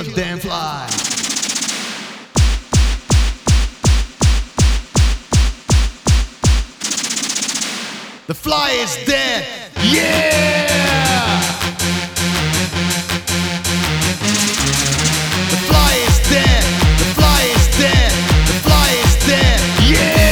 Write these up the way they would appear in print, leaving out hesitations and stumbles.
damn fly. The fly is dead. Yeah! The fly is dead. The fly is dead. The fly is dead. Yeah!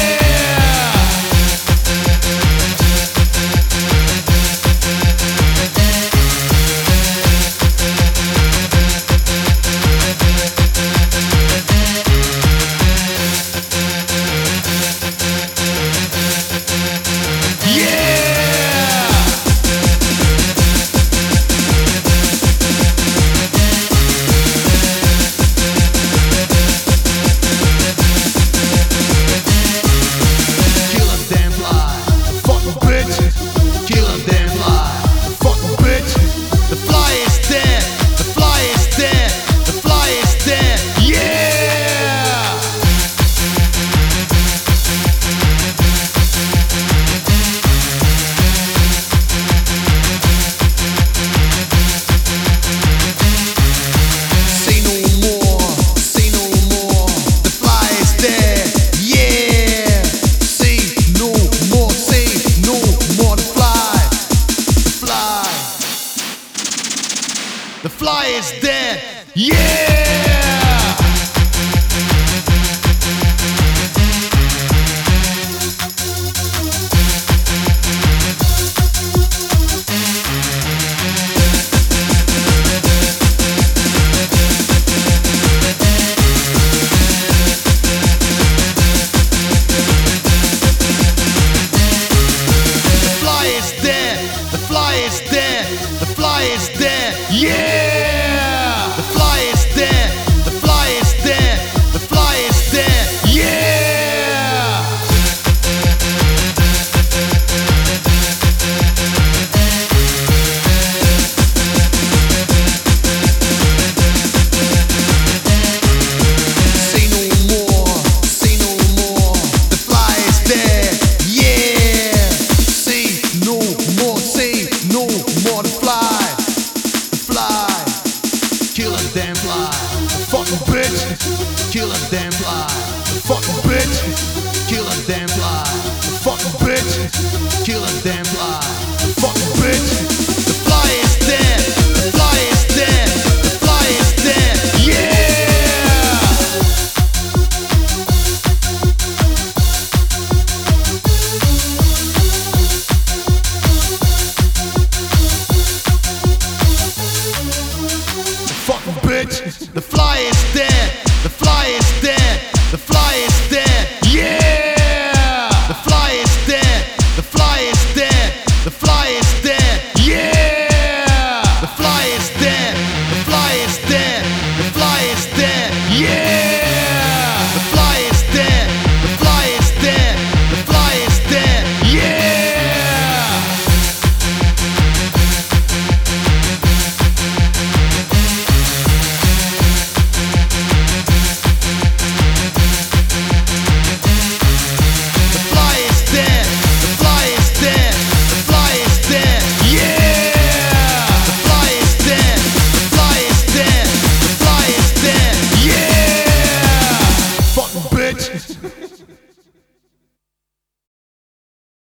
The fly is dead. Yeah! The fly is dead. The fly is dead. The fly is dead. Yeah! The fly is dead. The fly is dead. The fly is dead. Yeah! Say no more. Say no more. The fly is dead. Yeah! Say no more. Say no more. The fly. Kill a damn fly, fucking bitch. Kill a damn fly, fucking bitch. Kill a damn fly, fucking bitch. Kill a damn fly, fucking bitch. The fly is dead. The fly is dead. The fly is dead. Yeah! Fucking bitch. The fly is dead. The fly is dead. The fly is dead. Yeah! The fly is dead. The fly is dead. The fly is dead. Yeah! The fly is dead. The fly is dead. The fly is dead. Yeah! The fly is dead. The fly is dead. The fly is dead. Yeah! The fly is dead. The fly is dead. The fly is dead. Yeah! The fly is dead. The fly is dead. The fly is dead. Yeah! Fucking bitch.